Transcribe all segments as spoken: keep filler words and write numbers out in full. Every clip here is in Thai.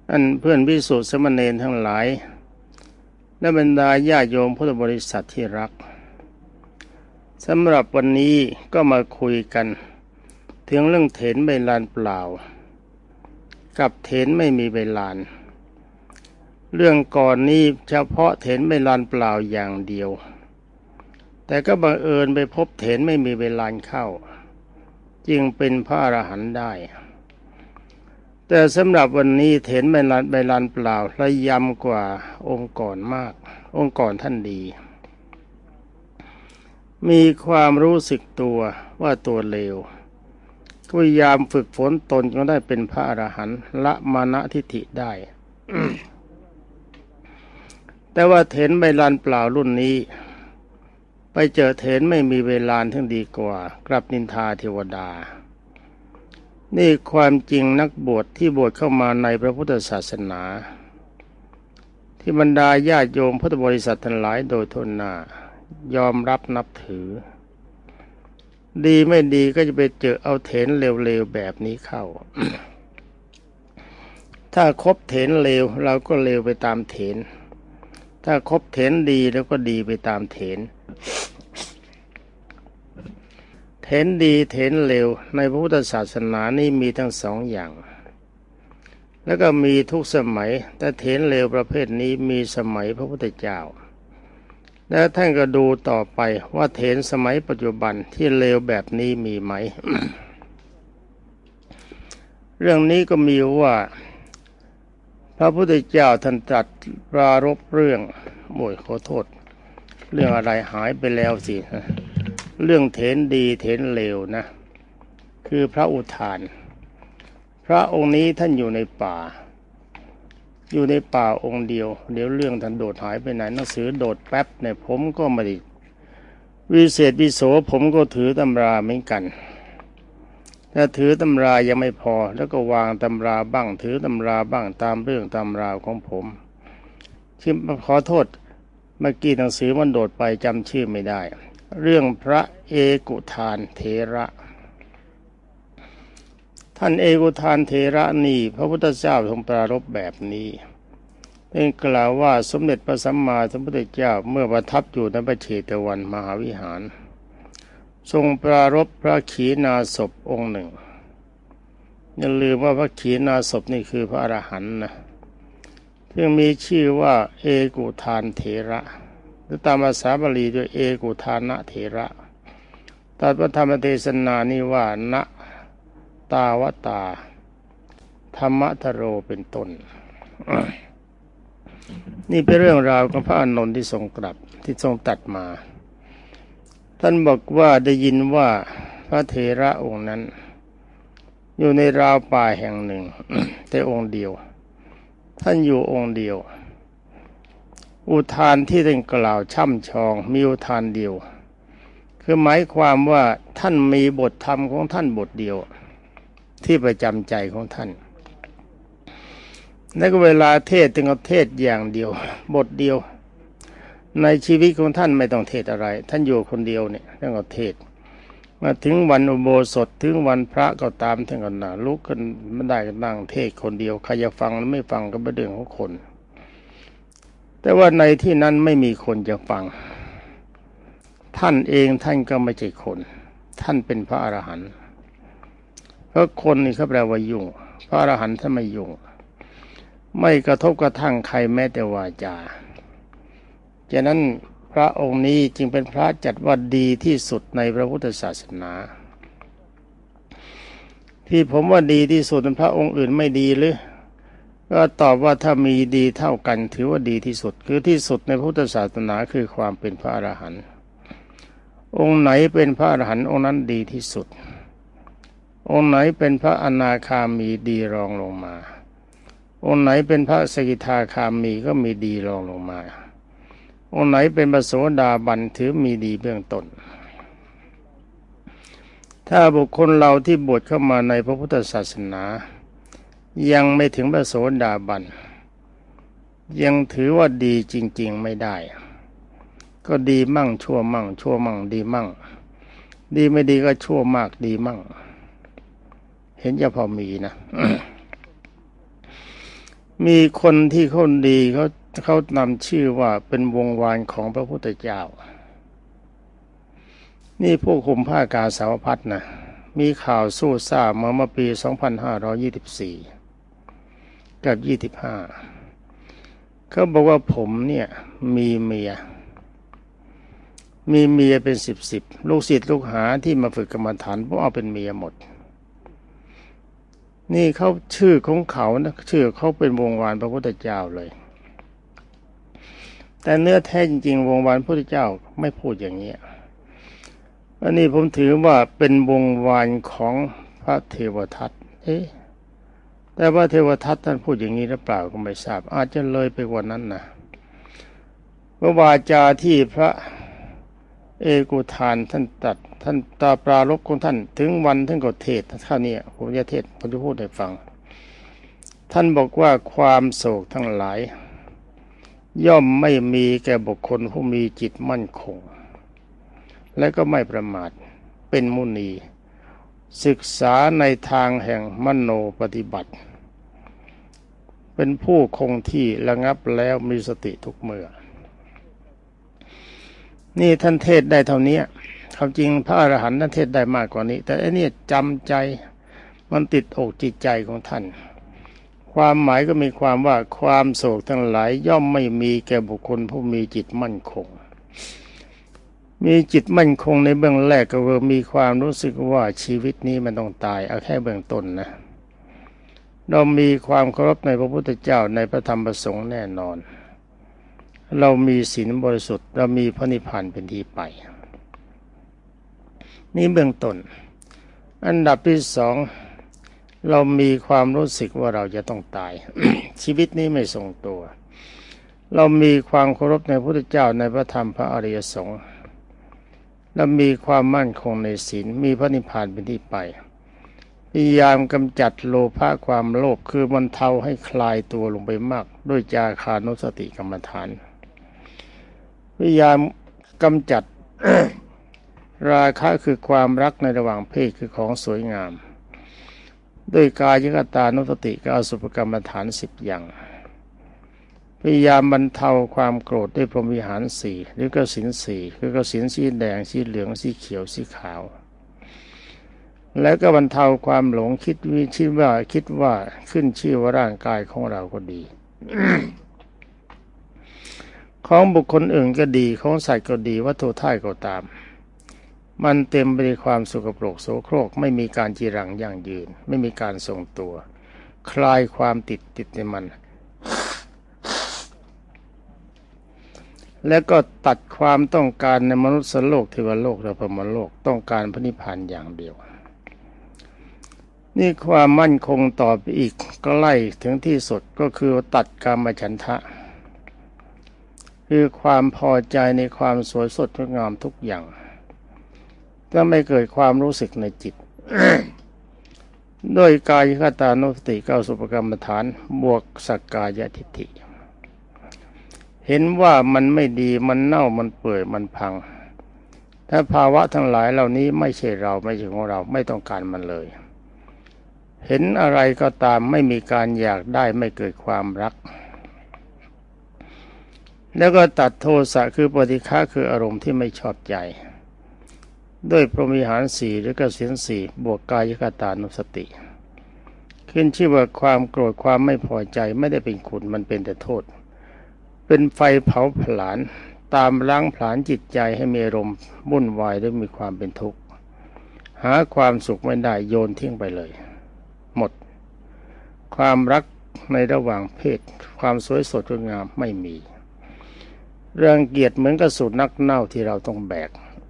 อันเพื่อนภิกษุสามเณรทั้งหลายและบรรดาญาโยมพุทธบริษัทที่รักสำหรับวันนี้ก็มาคุยกันถึงเรื่องเถนใบลานเปล่ากับเถนไม่มีใบลานเรื่องก่อนนี้เฉพาะเถนใบลานเปล่าอย่างเดียวแต่ก็บังเอิญไปพบเถนไม่มีใบลานเข้าจึงเป็นพระอรหันต์ได้แต่สำหรับวันนี้เถนใบลานใบลานเปล่าระยำกว่าองค์ก่อนมากองค์ก่อนท่านดีมีความรู้สึกตัวว่าตัวเลวพยายามฝึกฝนตนจนได้เป็นพระอรหันต์ละมานะทิฏฐิได้ แต่ว่าเถนใบลานเปล่ารุ่นนี้ไปเจอเถนไม่มีใบลานทั้งดีกว่ากลับนินทาเทวดานี่ความจริงนักบวชที่บวชเข้ามาในพระพุทธศาสนาที่บรรดาญาติโยมพุทธบริษัททั้งหลายโดยทั่วหน้ายอมรับนับถือดีไม่ดีก็จะไปเจอเอาเถนเลวๆแบบนี้เข้า ถ้าคบเถนเลวเราก็เลวไปตามเถนถ้าคบเถนดีแล้วก็ดีไปตามเถนเถนดีเถนเลวในพระพุทธศาสนานี่มีทั้งสองอย่างแล้วก็มีทุกสมัยแต่เถนเลวประเภทนี้มีสมัยพระพุทธเจ้าแล้วท่านก็ดูต่อไปว่าเถนสมัยปัจจุบันที่เลวแบบนี้มีไหม เรื่องนี้ก็มีว่าพระพุทธเจ้าท่านตรัสปรารภเรื่องโอ้ยขอโทษเรื่องอะไรหายไปแล้วสิเรื่องเถนดีเถนเลวนะคือพระอุทานพระองค์นี้ท่านอยู่ในป่าอยู่ในป่าองค์เดียวเดี๋ยวเรื่องท่านโดดหายไปไหนหนังสือโดดแป๊บเนี่ยผมก็ไม่ได้วิเศษวิโสผมก็ถือตำราเหมือนกันถ้าถือตำรายังไม่พอแล้วก็วางตำราบ้างถือตำราบ้างตามเรื่องตำราวของผมชื่อขอโทษเมื่อกี้หนังสือมันโดดไปจำชื่อไม่ได้เรื่องพระเอกุทานเถระท่านเอกุทานเถระนี่พระพุทธเจ้าทรงปรารภแบบนี้ได้กล่าวว่าสมเด็จพระสัมมาสัมพุทธเจ้าเมื่อประทับอยู่ในพระเชตวันมหาวิหารทรงปรารภพระขีณาสพองค์หนึ่งอย่าลืมว่าพระขีณาสพนี่คือพระอรหันต์นะซึ่งมีชื่อว่าเอกุทานเถระหรือตามภาษาบาลีด้วยเอกุทานะเถระตัดพระธรรมเทศนานี่ว่านะตาวตาธรรมทโรเป็นต้น นี่เป็นเรื่องราวของพระอานนท์ที่ทรงกลับที่ทรงตัดมาท่านบอกว่าได้ยินว่าพระเถระองค์นั้นอยู่ในราวป่าแห่งหนึ่ง แต่องค์เดียวท่านอยู่องค์เดียวอุทานที่ท่านกล่าวช่ำชองมีอุทานเดียวคือหมายความว่าท่านมีบทธรรมของท่านบทเดียวที่ประจำใจของท่านและก็เวลาเทศน์จึงเอาเทศน์อย่างเดียวบทเดียวในชีวิตของท่านไม่ต้องเทศน์อะไรท่านอยู่คนเดียวเนี่ยท่านก็เทศน์มาถึงวันอุโบสถถึงวันพระก็ตามท่านก็นั่งลุกขึ้นไม่ได้ก็นั่งเทศน์คนเดียวใครจะฟังหรือไม่ฟังก็เป็นเรื่องของคนแต่ว่าในที่นั้นไม่มีคนจะฟังท่านเองท่านก็ไม่ใช่คนท่านเป็นพระอรหันต์เพราะคนนี่เขาแปลว่ายุ่งพระอรหันต์ท่านไม่ยุ่งไม่กระทบกระทั่งใครแม้แต่วาจาฉะนั้นพระองค์นี้จึงเป็นพระจัดว่าดีที่สุดในพระพุทธศาสนาที่ผมว่าดีที่สุดเป็นพระองค์อื่นไม่ดีหรือก็ตอบว่าถ้ามีดีเท่ากันถือว่าดีที่สุดคือที่สุดในพุทธศาสนาคือความเป็นพระอรหันต์องค์ไหนเป็นพระอรหันต์องค์นั้นดีที่สุดองค์ไหนเป็นพระอนาคามีดีรองลงมาองค์ไหนเป็นพระสกิทาคามีก็มีดีรองลงมาองค์ไหนเป็นพระโสดาบันถือมีดีเบื้องต้นถ้าบุคคลเราที่บวชเข้ามาในพระพุทธศาสนายังไม่ถึงพระโสดาบันยังถือว่าดีจริงๆไม่ได้ก็ดีมั่งชั่วมั่งชั่วมั่งดีมั่งดีไม่ดีก็ชั่วมากดีมั่งเห็นจะพอมีนะมีคนที่เขาดีเขาเขานำชื่อว่าเป็นวงวานของพระพุทธเจ้านี่พวกคุมผ้ากาสาวพัดนะมีข่าวสู้ซ่ามาเมื่อปีสองพันห้าร้อยยี่สิบสี่กับยี่สิบห้าเขาบอกว่าผมเนี่ยมีเมียมีเมียเป็นสิบสิบลูกศิษย์ลูกหาที่มาฝึกกรรมฐานพวกเอาเป็นเมียหมดนี่เขาชื่อของเขานะชื่อเขาเป็นวงวานพระพุทธเจ้าเลยแต่เนื้อแท้จริงวงวานพระพุทธเจ้าไม่พูดอย่างนี้อันนี้ผมถือว่าเป็นวงวานของพระเทวทัตเอ๊ะแต่ว่าเทวทัตท่านพูดอย่างนี้หรือเปล่าก็ไม่ทราบอาจจะเลยไปกว่านั้นนะว่าวาจาที่พระเอกุทานท่านตัดท่านตาปรารภของท่านถึงวันท่านก็เทศท่านนี้ผมจะเทศผมจะพูดให้ฟังท่านบอกว่าความโศกทั้งหลายย่อมไม่มีแก่บุคคลผู้มีจิตมั่นคงและก็ไม่ประมาทเป็นมุนีศึกษาในทางแห่งมโนปฏิบัติเป็นผู้คงที่ระงับแล้วมีสติทุกเมื่อนี่ท่านเทศได้เท่านี้ความจริงพระอรหันต์ท่านเทศได้มากกว่านี้แต่อันนี้จำใจมันติดอกจิตใจของท่านความหมายก็มีความว่าความโศกทั้งหลายย่อมไม่มีแก่บุคคลผู้มีจิตมั่นคงมีจิตมั่นคงในเบื้องแรกก็คือมีความรู้สึกว่าชีวิตนี้มันต้องตายเอาแค่เบื้องต้นนะเรามีความเคารพในพระพุทธเจ้าในพระธรรมประสงค์แน่นอนเรามีศีลบริสุทธิ์เรามีพระนิพพานเป็นที่ไปนี่เบื้องต้นอันดับที่สองเรามีความรู้สึกว่าเราจะต้องตาย ชีวิตนี้ไม่ทรงตัวเรามีความเคารพในพระพุทธเจ้าในพระธรรมพระอริยสงฆ์และมีความมั่นคงในศีลมีพระนิพพานเป็นที่ไปพยายามกำจัดโลภะความโลภคือบรรเทาให้คลายตัวลงไปมากด้วยจาคานุสติกรรมฐานพยายามกำจัด ราคะคือความรักในระหว่างเพศคือของสวยงามด้วยกายคตานุสติกับอสุภกรรมฐานสิบอย่างพยายามบรรเทาความโกรธด้วยพรหมวิหารสี่หรือกสิณสี่คือกสิณสีแดงสีเหลืองสีเขียวสีขาวแล้วก็บรรเทาความหลงคิดวิชิว่าคิดว่าขึ้นชื่อว่าร่างกายของเราก็ดี ของบุคคลอื่นก็ดีของสัตว์ก็ดีวัตถุธาตุก็ตามมันเต็มไปด้วยความสกปรกโสโครกไม่มีการจีรังยั่งยืนไม่มีการทรงตัวคลายความติดติดในมันแล้วก็ตัดความต้องการในมนุษย์โลกเทวโลกและพรหมโลกต้องการพระนิพพานอย่างเดียวนี่ความมั่นคงต่อไปอีกใกล้ถึงที่สุดก็คือตัดกามฉันทะคือความพอใจในความสวยสดงดงามทุกอย่างถ้าไม่เกิดความรู้สึกในจิต ด้วยกายคตานุสติเก้าสุปกรรมฐานบวกสักกายทิฏฐิเห็นว่ามันไม่ดีมันเน่ามันเปื่อยมันพังถ้าภาวะทั้งหลายเหล่านี้ไม่ใช่เราไม่ใช่ของเราไม่ต้องการมันเลยเห็นอะไรก็ตามไม่มีการอยากได้ไม่เกิดความรักแล้วก็ตัดโทสะคือปฏิฆะคืออารมณ์ที่ไม่ชอบใจด้วยพรหมวิหารสี่หรือกสิณสี่บวกกายคตานุสติขึ้นชื่อว่าความโกรธความไม่พอใจไม่ได้เป็นคุณมันเป็นแต่โทษเป็นไฟเผาผลาญตามล้างผลาญจิตใจให้มีอารมณ์วุ่นวายด้วยมีความเป็นทุกข์หาความสุขไม่ได้โยนทิ้งไปเลยหมดความรักในระหว่างเพศความสวยสดงดงามไม่มีรังเกียจเหมือนกับสุนัขเน่าที่เราต้องแบก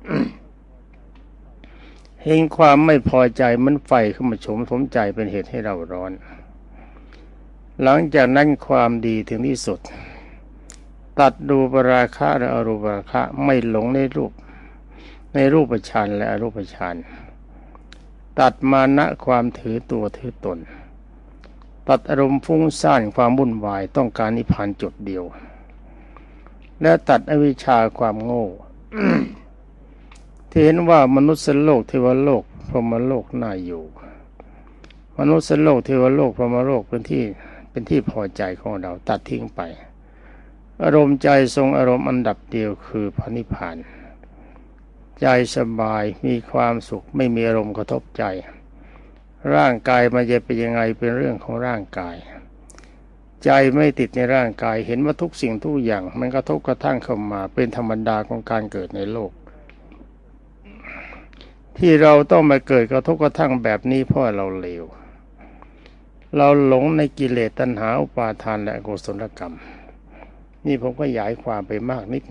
เห็นความไม่พอใจมันไฟขึ้นมาโฉมสมใจเป็นเหตุให้เราร้อนหลังจากนั้นความดีถึงที่สุดตัดรูปราคะและอรูปราคะไม่หลงในรูปในรูปฌานและอรูปฌานตัดมานะความถือตัวถือตนตัดอารมณ์ฟุ้งซ่านความวุ่นวายต้องการนิพพานจุดเดียวและตัดอวิชชาความโง่ ที่เห็นว่ามนุษย์โลกเทวโลกพรหมโลกน่าอยู่มนุษย์โลกเทวโลกพรหมโลกเป็นที่เป็นที่พอใจของเราตัดทิ้งไปอารมณ์ใจทรงอารมณ์อันดับเดียวคือพระนิพพานใจสบายมีความสุขไม่มีอารมณ์กระทบใจร่างกายมันจะเป็นยังไงเป็นเรื่องของร่างกายใจไม่ติดในร่างกายเห็นว่าทุกสิ่งทุกอย่างมันกระทบกระทั่งเข้ามาเป็นธรรมดาของการเกิดในโลกที่เราต้องมาเกิดกระทบกระทั่งแบบนี้เพราะเราเลวเราหลงในกิเลสตัณหาอุปาทานและอกุศลกรรมนี่ผมก็ขยายความไปมากนิด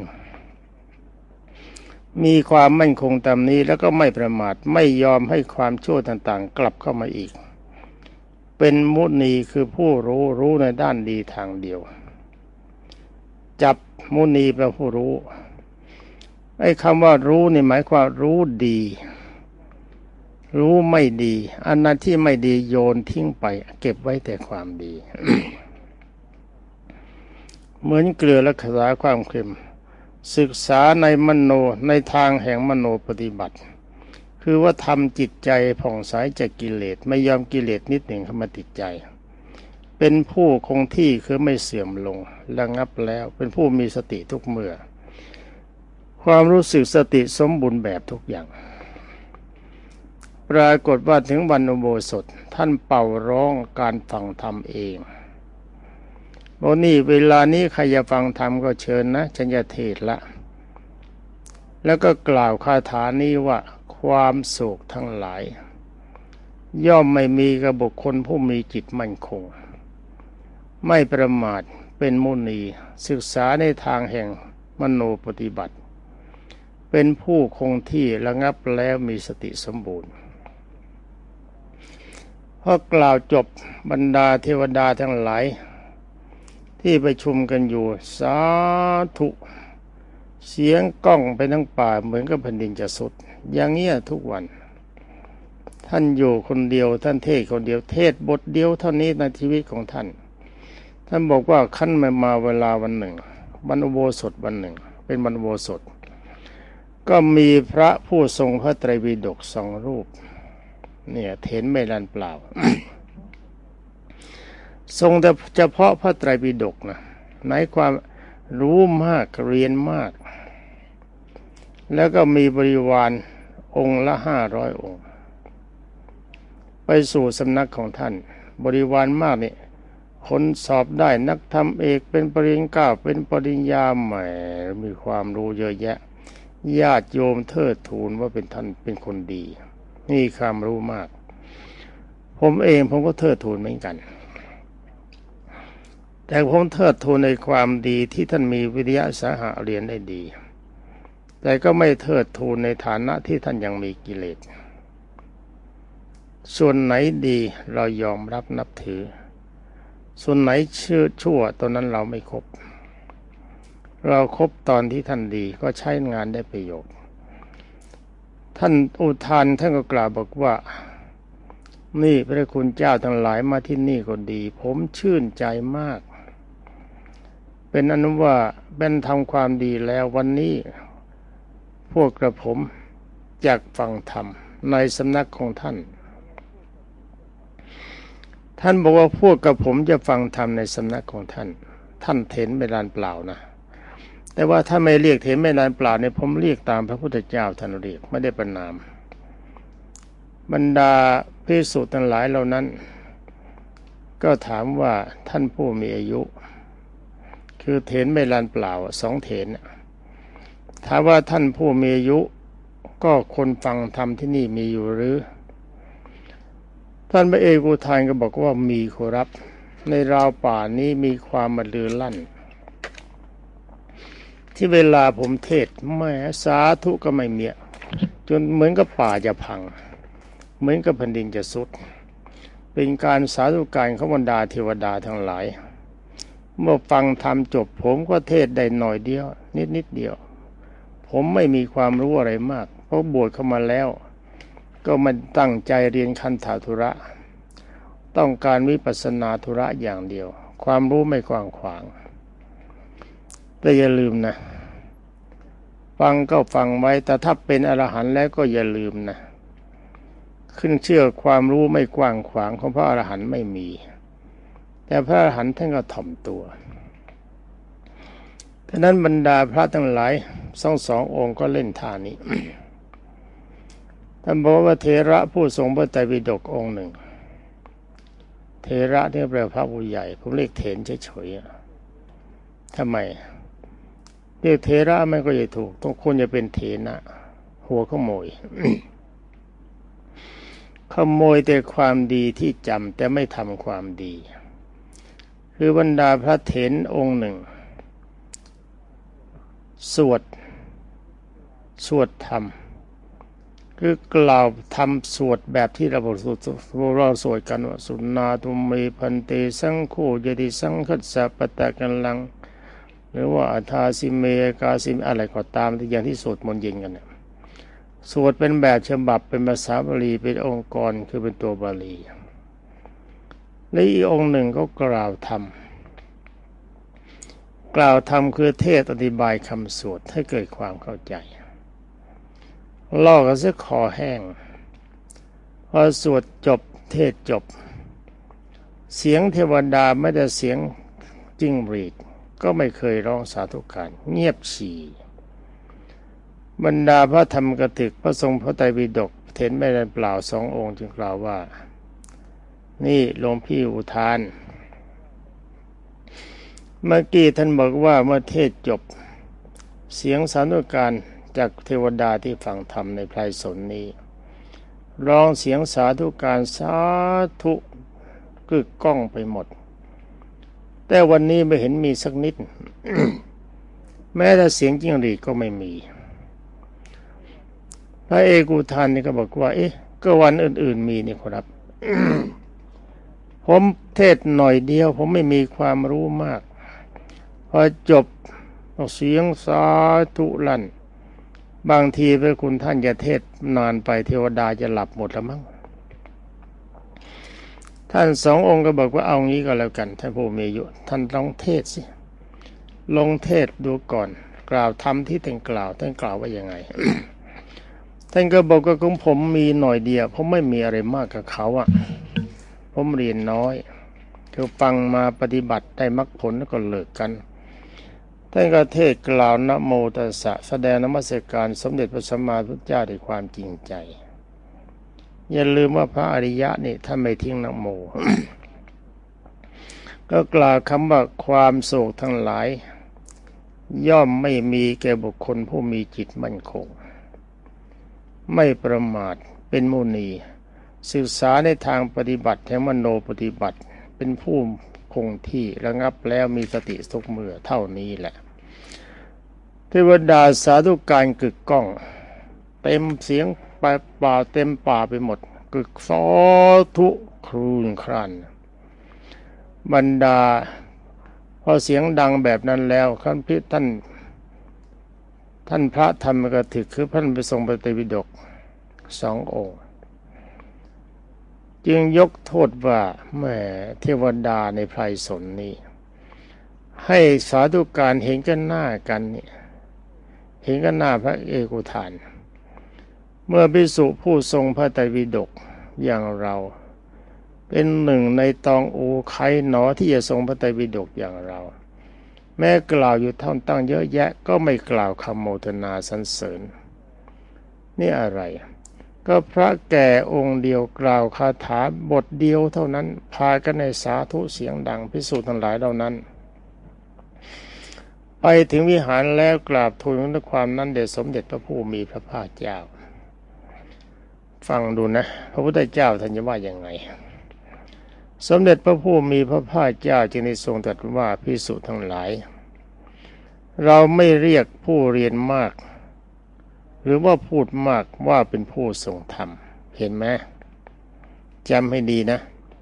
มีความมั่นคงตามนี้แล้วก็ไม่ประมาทไม่ยอมให้ความชั่วต่างๆกลับเข้ามาอีกเป็นมุนีคือผู้รู้รู้ในด้านดีทางเดียวจับมุนีแปลผู้รู้ไอ้คำว่ารู้นี่หมายความรู้ดีรู้ไม่ดีอันนั้นที่ไม่ดีโยนทิ้งไปเก็บไว้แต่ความดี เหมือนเกลือรักษาความเค็มศึกษาในมโนในทางแห่งมโนปฏิบัติคือว่าทำจิตใจผ่องใสจากกิเลสไม่ยอมกิเลสนิดหนึ่งเข้ามาติดใจเป็นผู้คงที่คือไม่เสื่อมลงระงับแล้วเป็นผู้มีสติทุกเมื่อความรู้สึกสติสมบูรณ์แบบทุกอย่างปรากฏว่าถึงวันอุโบสถท่านเป่าร้องการฟังธรรมเองบอกนี่เวลานี้ใครจะฟังธรรมก็เชิญนะฉันจะเทศละแล้วก็กล่าวคาถานี้ว่าความโศกทั้งหลายย่อมไม่มีกับบุคคลผู้มีจิตมั่นคงไม่ประมาทเป็นมุนีศึกษาในทางแห่งมโนปฏิบัติเป็นผู้คงที่ระงับแล้วมีสติสมบูรณ์พอกล่าวจบบรรดาเทวดาทั้งหลายที่ประชุมกันอยู่สาธุเสียงก้องไปทั้งป่าเหมือนกับแผ่นดินจะสุดอย่างเงี้ยทุกวันท่านอยู่คนเดียวท่านเทศคนเดียวเทศบทเดียวเท่านี้ในชีวิตของท่านท่านบอกว่าขั้นมามาเวลาวันหนึ่งวันอุโบสถวันหนึ่งเป็นวันอุโบสถก็มีพระผู้ทรงพระไตรปิฎกสองรูปเนี่ยเถนไม่ลันเปล่า ทรงแต่เฉพาะพระไตรปิฎกนะหมายความรู้มากเรียนมากแล้วก็มีบริวารองค์ละห้าร้อยองค์ไปสู่สำนักของท่านบริวารมากนี่คนสอบได้นักธรรมเอกเป็นปริญญาเก้าเป็นปริญญาใหม่มีความรู้เยอะแยะญาติโยมเทิดทูนว่าเป็นท่านเป็นคนดีนี่ความรู้มากผมเองผมก็เทิดทูนเหมือนกันแต่ผมเทิดทูนในความดีที่ท่านมีวิทยาสาหะเรียนได้ดีแต่ก็ไม่เทิดทูนในฐานะที่ท่านยังมีกิเลสส่วนไหนดีเรายอมรับนับถือส่วนไหนชื่อชั่วตอนนั้นเราไม่คบเราครบตอนที่ท่านดีก็ใช้งานได้ประโยชน์ท่านอุทานท่านก็กล่าวบอกว่านี่พระคุณเจ้าทั้งหลายมาที่นี่ก็ดีผมชื่นใจมากเป็นอนุว่าเป็นทำความดีแล้ววันนี้พวกกระผมจากฟังธรรมในสำนักของท่านท่านบอกว่าพวกกระผมจะฟังธรรมในสำนักของท่านท่านเถนไม่ลานเปล่านะแต่ว่าถ้าไม่เรียกเถนไม่ลานเปล่าเนี่ยผมเรียกตามพระพุทธเจ้าท่านเรียกไม่ได้ประนามบรรดาภิกษุทั้งหลายเหล่านั้นก็ถามว่าท่านผู้มีอายุคือเถนไม่ลานเปล่าสองเถนถามว่าท่านผู้มีอายุก็คนฟังธรรมที่นี่มีอยู่หรือท่านพระเอกอุทานก็บอกว่ามีขอรับในราวป่านี้มีความมาลือลั่นที่เวลาผมเทศแม้สาธุก็ไม่มีจนเหมือนกับป่าจะพังเหมือนกับแผ่นดินจะสุดเป็นการสาธุการของบรรดาเทวดาทั้งหลายเมื่อฟังธรรมจบผมก็เทศได้หน่อยเดียวนิดนิดเดียวผมไม่มีความรู้อะไรมากเพราะบวชเข้ามาแล้วก็มันตั้งใจเรียนคันธธุระต้องการวิปัสสนาธุระอย่างเดียวความรู้ไม่กว้างขวางแต่อย่าลืมนะฟังก็ฟังไว้แต่ถ้าเป็นอรหันต์แล้วก็อย่าลืมนะขึ้นเชื่อความรู้ไม่กว้างขวางของพระอรหันต์ไม่มีแต่พระอรหันต์ท่านก็ถ่อมตัวฉะนั้นบรรดาพระทั้งหลายสองสององค์ก็เล่นท่านี้ ท่านบอกว่าเถระผู้ทรงพระไตรปิฎกองค์หนึ่งเถระที่แปลพระผู้ใหญ่ผมเรียกเถรเฉยๆทำไมเรียกเถระไม่ก็จะถูกต้องควรจะเป็นเถนะหัวขโมย ขโมยแต่ความดีที่จำแต่ไม่ทำความดีคือบรรดาพระเถรองค์หนึ่งสวดสวดธรรมคือกล่าวทำสวดแบบที่เราสวดเราสวดกันว่าสุนาตุเมพันเตสังโฆยติสังคัสสะปะตะกันลังหรือว่าอาทาสิเมกาสิมอะไรก็ตามที่อย่างที่สวดมนต์เย็นกันเนี่ยสวดเป็นแบบฉบับเป็นภาษาบาลีเป็นองค์กรคือเป็นตัวบาลีและอีกองค์หนึ่งก็กล่าวธรรมกล่าวธรรมคือเทศอธิบายคำสวดให้เกิดความเข้าใจล่อกันซะคอแห้งพอสวดจบเทศจบเสียงเทวดาไม่ได้เสียงจิ้งหรีดก็ไม่เคยร้องสาธุการเงียบฉี่บรรดาพระธรรมกถึกพระทรงพระไตรปิฎกเถรไม่ได้เปล่าสององค์จึงกล่าวว่านี่หลวงพี่อุทานเมื่อกี้ท่านบอกว่าเมื่อเทศจบเสียงสาธุการจากเทวดาที่ฟังธรรมในไพรสนนี้ร้องเสียงสาธุการสาธุกึกก้องไปหมดแต่วันนี้ไม่เห็นมีสักนิด แม้แต่เสียงจิ้งหรีดก็ไม่มีพระเอกุทานนี่ก็บอกว่าเอ๊ะก็วันอื่นๆมีนี่ครับ ผมเทศหน่อยเดียวผมไม่มีความรู้มากพอจบเสียงสาธุลั่นบางทีพระคุณท่านจะเทศนานไปเทวดาจะหลับหมดแล้วมั้งท่านสององค์ก็บอกว่าเอางี้ก็แล้วกันท่านผู้มีอายุท่านลองเทศสิลงเทศดูก่อนกล่าวธรรมที่ท่านกล่าวท่านกล่าวว่ายังไง ท่านก็บอกว่าของผมมีหน่อยเดียวผมไม่มีอะไรมากกับเขาอ่ะผมเรียนน้อยคือฟังมาปฏิบัติได้มรรคผลแล้วก็เลิกกันท่านก็เทศกล่าวนะโมตัสสะแสดงนมัสการสมเด็จพระสัมมาสัมพุทธเจ้าด้วยความจริงใจอย่าลืมว่าพระอริยะนี่ท่านไม่ทิ้งนะโม ก็กล่าวคำว่าความโศกทั้งหลายย่อมไม่มีแก่บุคคลผู้มีจิตมั่นคงไม่ประมาทเป็นมุนีศึกษาในทางปฏิบัติแห่งมโนปฏิบัติเป็นผู้คงที่ระงับแล้วมีสติทุกเมื่อเท่านี้แหละเทวดาสาธุการกึกก้องเต็มเสียงไปป่าเต็มป่าไปหมดกึกสาธุครูนครันบรรดาพอเสียงดังแบบนั้นแล้วท่านพิท่านท่านพระธรรมกถึกคือท่านไปทรงพระไตรปิฎกสององค์จึงยกโทษว่าแหมเทวดาในไพรสนนี้ให้สาธุการเห็นกันหน้ากันนี่เห็นกันหน้าพระเอกุทานเมื่อภิกษุผู้ทรงพระไตรปิฎกอย่างเราเป็นหนึ่งในตองอูใครหนอที่จะทรงพระไตรปิฎกอย่างเราแม้กล่าวอยู่ท่อนตั้งเยอะแยะก็ไม่กล่าวคำโมทนาสรรเสริญนี่อะไรก็พระแก่องค์เดียวกล่าวคาถาบทเดียวเท่านั้นพากันในสาธุเสียงดังภิกษุทั้งหลายเหล่านั้นไปถึงวิหารแล้วกราบทูลด้วยความนั้นแด่สมเด็จพระผู้มีพระภาคเจ้าฟังดูนะพระพุทธเจ้าท่านจะว่ายังไงสมเด็จพระผู้มีพระภาคเจ้าจึงได้ทรงตรัสว่าภิกษุทั้งหลายเราไม่เรียกผู้เรียนมากหรือว่าพูดมากว่าเป็นผู้ทรงธรรมเห็นไหมจำให้ดีนะ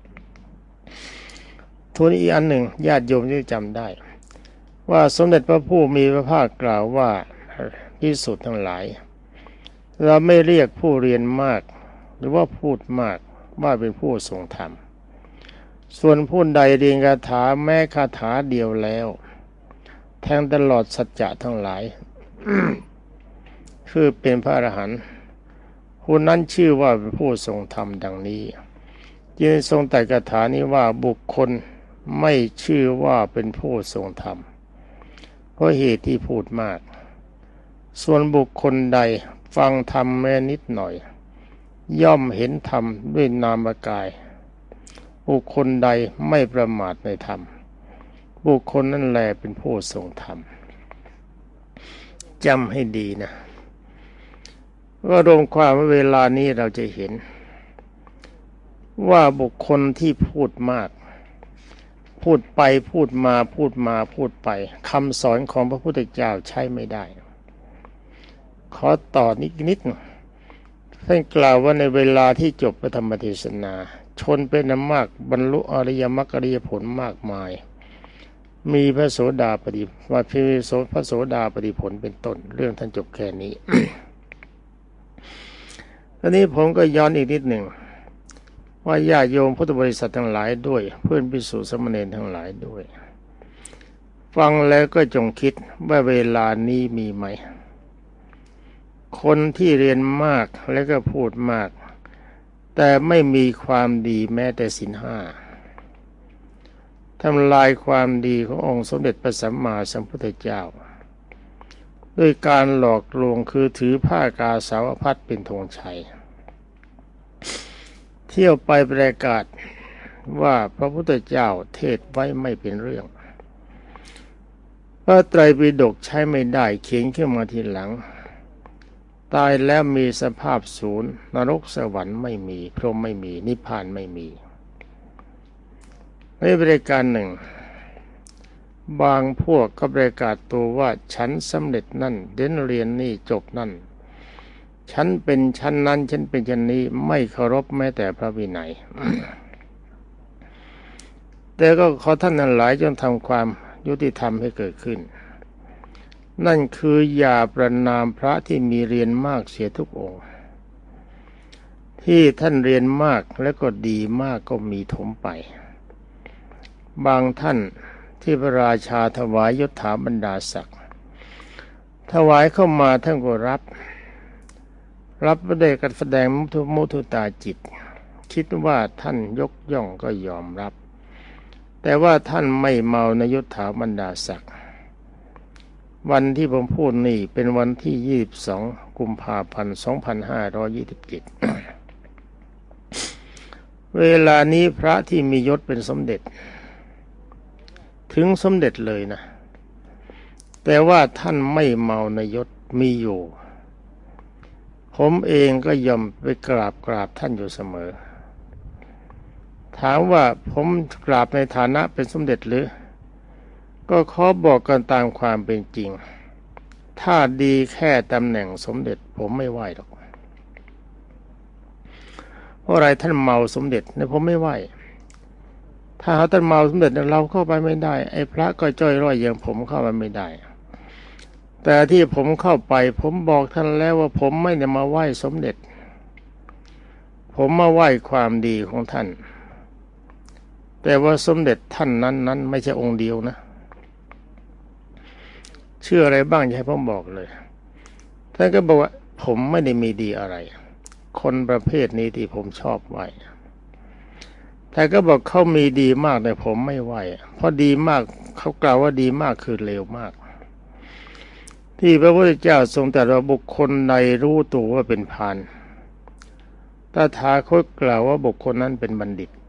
ทุนอีกอันหนึ่งญาติโยมจะจำได้ว่าสมเด็จพระผู้มีพระภาคกล่าวว่าภิกษุทั้งหลายเราไม่เรียกผู้เรียนมากหรือว่าพูดมากว่าเป็นผู้ทรงธรรมส่วนผู้ใดเรียนคาถาแม้คาถาเดียวแล้วแทงตลอดสัจจะทั้งหลาย คือเป็นพระอรหันต์ผู้นั้นชื่อว่าเป็นผู้ทรงธรรมดังนี้จึงทรงแต่คาถานี้ว่าบุคคลไม่ชื่อว่าเป็นผู้ทรงธรรมเพราะเหตุที่พูดมากส่วนบุคคลใดฟังธรรมแม้นิดหน่อยย่อมเห็นธรรมด้วยนามกายบุคคลใดไม่ประมาทในธรรมบุคคลนั่นแหละเป็นผู้ทรงธรรมจำให้ดีนะว่ารวมความว่าเวลานี้เราจะเห็นว่าบุคคลที่พูดมากพูดไปพูดมาพูดมาพูดไปคำสอนของพระพุทธเจ้าใช้ไม่ได้ขอต่อนิดนิดท่านกล่าวว่าในเวลาที่จบพระธรรมเทศนาชนเป็นอันมากบรรลุอริยมรรคอริยผลมากมายมีพระโสดาปฏิว่าพระโสดาปฏิผลเป็นต้นเรื่องท่านจบแค่นี้ ตอนนี้ผมก็ย้อนอีกนิดหนึ่งว่าญาติโยมพุทธบริษัททั้งหลายด้วยเพื่อนภิกษุสามเณรทั้งหลายด้วยฟังแล้วก็จงคิดว่าเวลานี้มีไหมคนที่เรียนมากและก็พูดมากแต่ไม่มีความดีแม้แต่ศีลห้าทำลายความดีขององค์สมเด็จพระสัมมาสัมพุทธเจ้าด้วยการหลอกลวงคือถือผ้ากาสาวพัดเป็นธงชัยเที่ยวไปประกาศว่าพระพุทธเจ้าเทศไว้ไม่เป็นเรื่องพระไตรปิฎกใช้ไม่ได้เขียนขึ้นมาทีหลังตายแล้วมีสภาพศูนย์นรกสวรรค์ไม่มีพรหมไม่มีนิพพานไม่มีในบริการหนึ่งบางพวกก็ประกาศตัวว่าฉันสำเร็จนั่นเดินเรียนนี่จบนั่นฉันเป็นชั้นนั้นฉันเป็นชั้นนี้ไม่เคารพแม้แต่พระวินัย แต่ก็ขอท่านทั้งหลายจงทำความยุติธรรมให้เกิดขึ้นนั่นคืออย่าประณามพระที่มีเรียนมากเสียทุกองค์ที่ท่านเรียนมากและก็ดีมากก็มีถมไปบางท่านที่พระราชาถวายยศถาบรรดาศักดิ์ถวายเข้ามาท่านก็รับรับไม่ได้การแสดงมุทุมุทุตาจิตคิดว่าท่านยกย่องก็ยอมรับแต่ว่าท่านไม่เมาในยศถาบรรดาศักดิ์วันที่ผมพูดนี่เป็นวันที่ยี่สิบสองกุมภาพันธ์สองพันห้าร้อยยี่สิบเจ็ด เวลานี้พระที่มียศเป็นสมเด็จถึงสมเด็จเลยนะแต่ว่าท่านไม่เมาในยศมีอยู่ผมเองก็ยอมไปกราบกราบท่านอยู่เสมอถามว่าผมกราบในฐานะเป็นสมเด็จหรือก็ขอบอกกันตามความเป็นจริงถ้าดีแค่ตำแหน่งสมเด็จผมไม่ไหวหรอกเพราะอะไรท่านเมาสมเด็จเนี่ยผมไม่ไหวถ้าเขาท่านเมาสมเด็จเราเข้าไปไม่ได้ไอ้พระก็จ้อยร่อยอย่างผมเข้าไปไม่ได้แต่ที่ผมเข้าไปผมบอกท่านแล้วว่าผมไม่ได้มาไหว้สมเด็จผมมาไหว้ความดีของท่านแต่ว่าสมเด็จท่านนั้นนั้นไม่ใช่องค์เดียวนะเชื่ออะไรบ้างจะให้ผมบอกเลยท่านก็บอกว่าผมไม่ได้มีดีอะไรคนประเภทนี้ที่ผมชอบไหว้แต่ก็บอกเขามีดีมากแต่ผมไม่ไหวเพราะดีมากเขากล่าวว่าดีมากคือเลวมากที่พระพุทธเจ้าทรงตรัสว่าบุคคลใดรู้ตัวว่าเป็นพาลตถาคตกล่าวว่าบุคคลนั้นเป็นบัณฑิต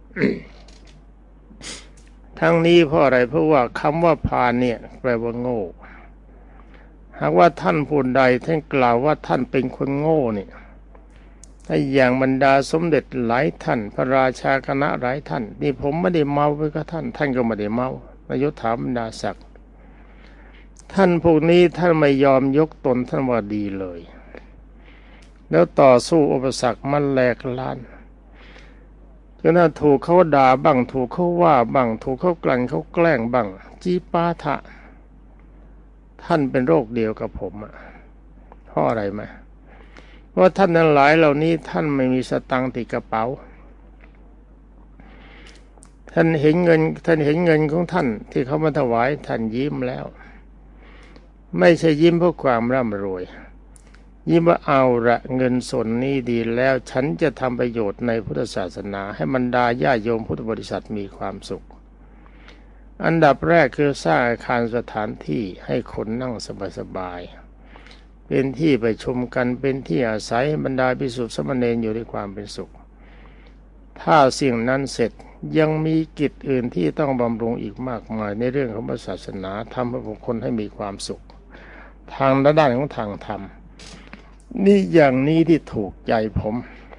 ทั้งนี้เพราะอะไรเพราะว่าคำว่าพาลเนี่ยแปลว่าโง่หากว่าท่านผู้ใดท่านกล่าวว่าท่านเป็นคนโง่เนี่ยถ้าอย่างบรรดาสมเด็จหลายท่านพระราชาคณะหลายท่านนี่ผมไม่ได้เมาไปกับท่านท่านก็ไม่ได้เมานายศถาบรรดาศักดิ์ท่านพวกนี้ท่านไม่ยอมยกตนท่านว่าดีเลยแล้วต่อสู้อุปสรรคมันแหลกลานจนถ้าถูกเขาด่าบ้างถูกเขาว่าบ้างถูกเขากลั่นเขาแกล้งบ้างจีปาถะท่านเป็นโรคเดียวกับผมอ่ะเพราะอะไรไหมว่าท่านทั้งหลายเหล่านี้ท่านไม่มีสตังค์ติดกระเป๋าท่านเห็นเงินท่านเห็นเงินของท่านที่เขามาถวายท่านยิ้มแล้วไม่ใช่ยิ้มเพราะความร่ำรวยยิ้มว่าเอาละเงินส่วนนี้ดีแล้วฉันจะทำประโยชน์ในพุทธศาสนาให้บรรดาญาโยมพุทธบริษัทมีความสุขอันดับแรกคือสร้างอาคารสถานที่ให้คนนั่งสบายๆเป็นที่ประชุมกันเป็นที่อาศัยบรรดาภิกษุสามเณรอยู่ด้วยความเป็นสุขถ้าสิ่งนั้นเสร็จยังมีกิจอื่นที่ต้องบำรุงอีกมากมายในเรื่องของศาสนาทำให้บุคคลให้มีความสุขทางด้านของทางธรรมนี่อย่างนี้ที่ถูกใจผม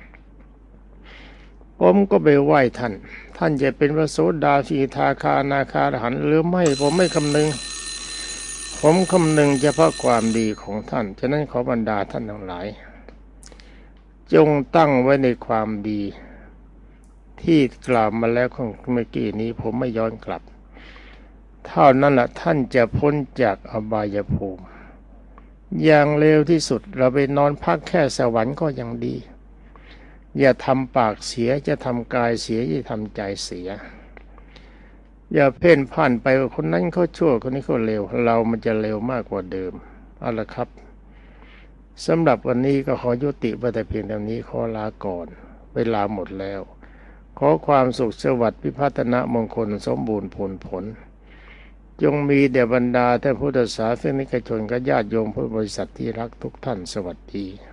ผมก็ไปไหว้ท่านท่านจะเป็นพระโสดาสีทาคานาคาอรหันต์หรือไม่ผมไม่คำนึงผมคำนึงเฉพาะความดีของท่านฉะนั้นขอบรรดาท่านทั้งหลายจงตั้งไว้ในความดีที่กล่าวมาแล้วของเมื่อกี้นี้ผมไม่ย้อนกลับเท่านั้นแหละท่านจะพ้นจากอบายภูมิอย่างเร็วที่สุดเราไปนอนพักแค่สวรรค์ก็ยังดีอย่าทำปากเสียจะทำกายเสียอย่าทำใจเสียอย่าเพ่นพ่านไปว่าคนนั้นเขาชั่วคนนี้เขาเลวเรามันจะเลวมากกว่าเดิมเอาละครับสำหรับวันนี้ก็ขอยุติไว้แต่เพียงเท่านี้ขอลาก่อนเวลาหมดแล้วขอความสุขสวัสดิ์พิพัฒนมงคลสมบูรณ์ผลผลจงมีแด่บรรดาท่านพุทธศาสนิกชนและญาติโยมพุทธบริษัทที่รักทุกท่านสวัสดี